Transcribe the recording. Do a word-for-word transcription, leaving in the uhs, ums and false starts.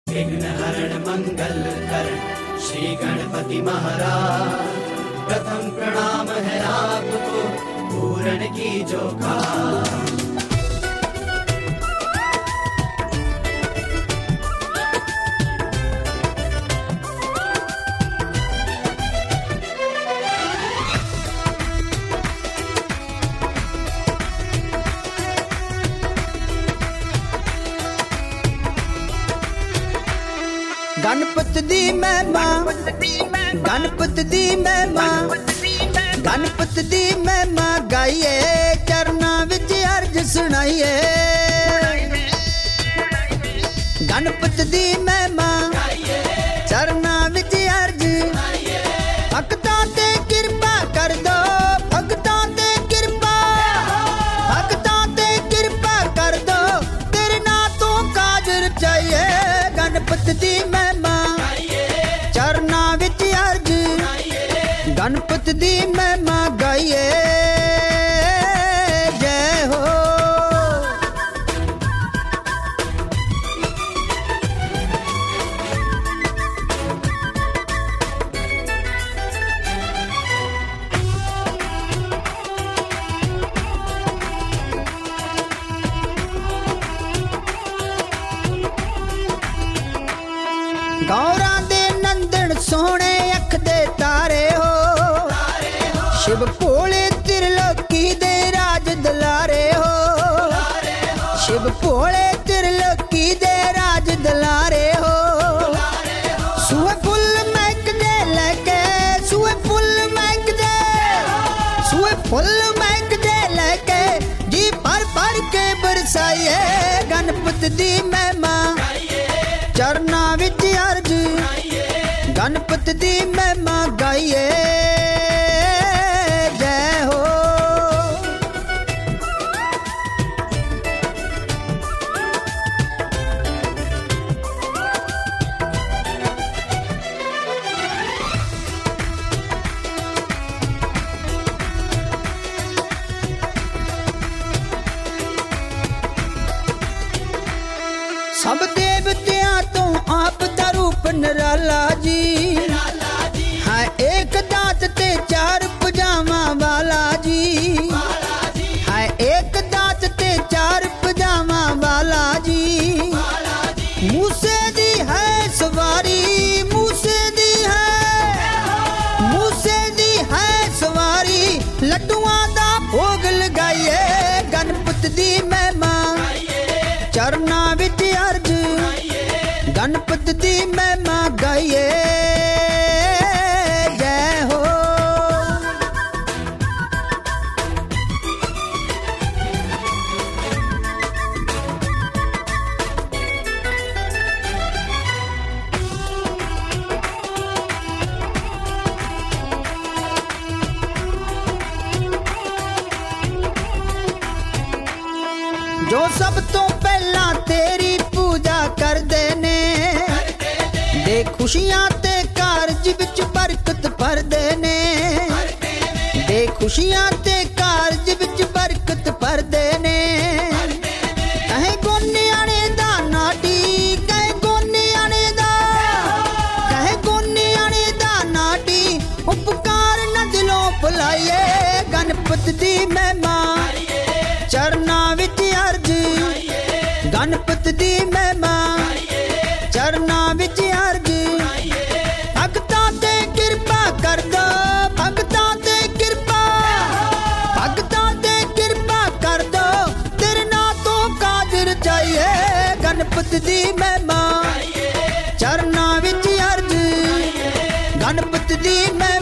विघ्नहरण मंगल करण श्री गणपति महाराज, प्रथम प्रणाम है आपको पूर्ण की जो का। गणपत दी महिमा, गणपत दी महिमा, गणपत दी महिमा गाइए, चरना विच अर्ज सुनाइए। गणपत दी महिमा चरना विच अर्ज, भगतां ते कृपा कर दो, भगतां ते कृपा, भगतां ते कृपा कर दो, तेरे ना तो काज रचाइए। गणपत दी महिमा चरना विच अर्ज, गणपत दी महिमा गाइए, जय हो। गौरा दे नंदन सोहने अख दे तारे हो, शिव भोले त्रिलोकी दे राज दुलारे हो, शिव भोले त्रिलोकी दे राज दुलारे हो। सुए फुल महक दे लैके, सुए फुल महक दे, सुए फुल महक दे लैके, जी भर भर के बरसाइए। गणपत दी महिमा चरना विच अर्ज, गणपत दी महिमा गाइए, जय हो। सब देवतियां तो आप दा रूप निराला जी, है एक दांत ते चार पजामा वाला जी, है एक दांत ते चार पजामा वाला जी। मूसे दी है सवारी, मूसे दी है, मूसे दी है सवारी, लड्डुआं दा भोग लगाइए। गणपत दी महिमा चरना विच अर्ज, गणपत दी महिमा गाइए, जय हो। जो सब तो पहला तेरी पूजा कर देने, दे खुशियां ते कारज विच बरकत भर देने, दे खुशियां ते कारज विच बरकत भर देने। कहे गोनियाने दा नाटी, कहे गोनियाने दा, कहे गोनियाने दा नाटी, उपकार न दिलों भुलाइए। गणपत दी महिमा चरना विच अर्ज, गणपत दी महिमा चरना विच अर्ज, भगतां ते कृपा कर दो, भगतां ते कृपा, भगतां ते कृपा कर दो, तेरे ना तो काज रचाइए। गणपत दी महिमा चरना विच अर्ज, गणपत दी महिमा